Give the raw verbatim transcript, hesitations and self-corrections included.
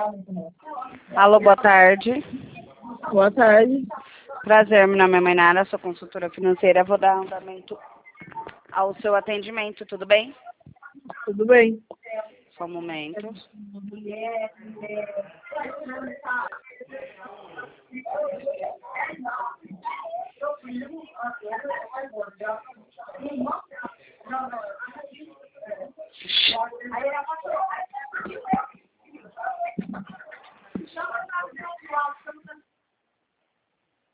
Alô, boa tarde. Boa tarde. Prazer, meu nome é Mainara, sou consultora financeira. Vou dar andamento ao seu atendimento, tudo bem? Tudo bem? Só um momento.